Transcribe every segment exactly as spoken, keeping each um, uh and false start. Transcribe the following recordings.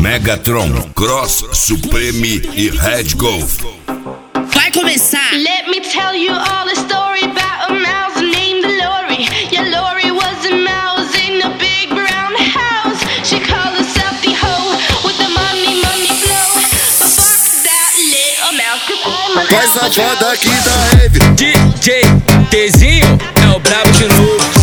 Megatron, Cross, Supreme e Red Golf. Vai começar! Let me tell you all a story about a mouse named Lori. Yeah, Lori was a mouse in a big brown house. She called herself the hoe with the money, money flow. But fuck that little mouse, cause I'm a Vai safada aqui da rave. D J Tzinho é o brabo de novo.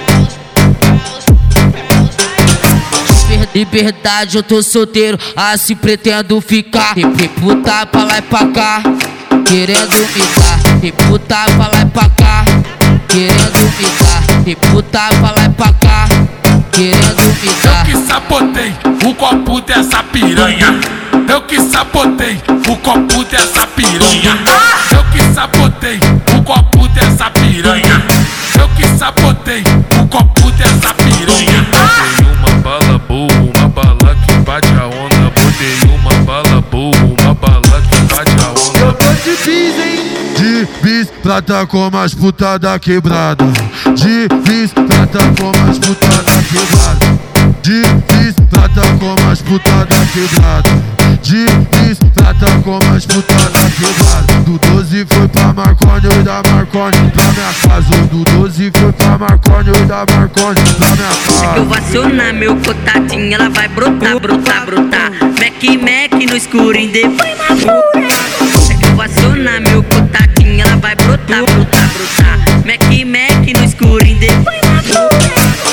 Liberdade, eu tô solteiro, assim pretendo ficar. Reputar pra lá e pra cá, querendo me dar. Reputar pra lá e pra cá, querendo me dar. Reputar pra lá e pra cá, querendo me dar. Eu que sabotei o copo dessa piranha. Eu que sabotei o copo dessa piranha. Eu que sabotei o copo dessa piranha. Eu que sabotei o copo dessa piranha. Botei uma bala boa, uma bala que bate a onda. Botei uma bala boa, uma bala que bate a onda. Eu tô de bis, hein? De bis, prata como as puta da quebrada. De bis, prata como as puta da quebrada. De bis, prata como as puta da quebrada. De bis, prata como as puta da quebrada. Do doze foi pra Marconi, e da Marconi pra minha casa. Do doze foi pra Marconi, e da Marconi pra minha casa. Eu vou acionar meu contatinho, ela vai brotar, brotar, brotar. Mac, Mac no escurinho, depois na pura. Eu vou acionar meu contatinho, ela vai brotar, brotar, brotar. Mac, Mac no escurinho, depois na pura.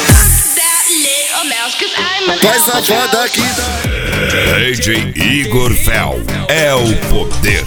Vai safada aqui da D J Igor Fel é o poder.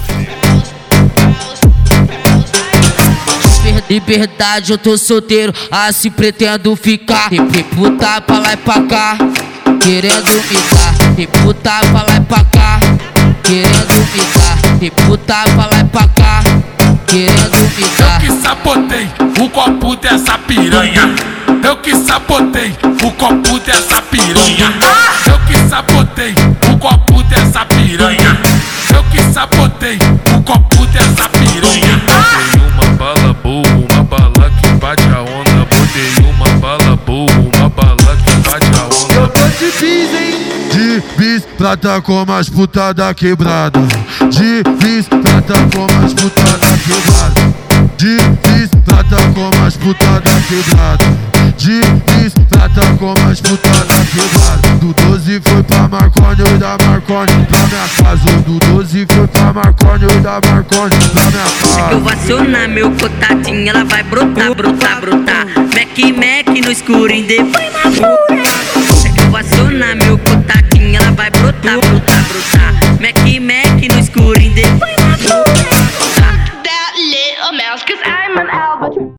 Liberdade, eu tô solteiro, assim pretendo ficar. Reputar pra lá e pra cá, querendo me dar. Reputar pra lá e pra cá, querendo me dar. Reputar pra lá e pra cá, querendo me dar. Eu que sabotei o copo dessa piranha. Eu que sabotei o copo dessa piranha. Eu que sabotei o copo dessa piranha. Eu que sabotei o copo dessa piranha. Botei uma bala boa, uma bala que bate a onda. Botei uma bala boa, uma bala que bate a onda. Eu tô de bis, hein? De bis, prata como as puta da quebrada. De bis, prata como as puta da quebrada. De bis, prata como as puta da quebrada. De bis, prata como as puta da quebrada. Do doze foi pra Marconi, e da Marconi pra minha casa. Do doze foi pra Marconi, e da Marconi pra minha casa. Eu vou acionar meu contatinho, ela vai brotar, brotar, brotar. Mac, Mac no escurinho, depois na pura. Eu vou acionar meu contatinho, ela vai brotar, brotar, brotar. Mac, Mac no escurinho, depois na pura.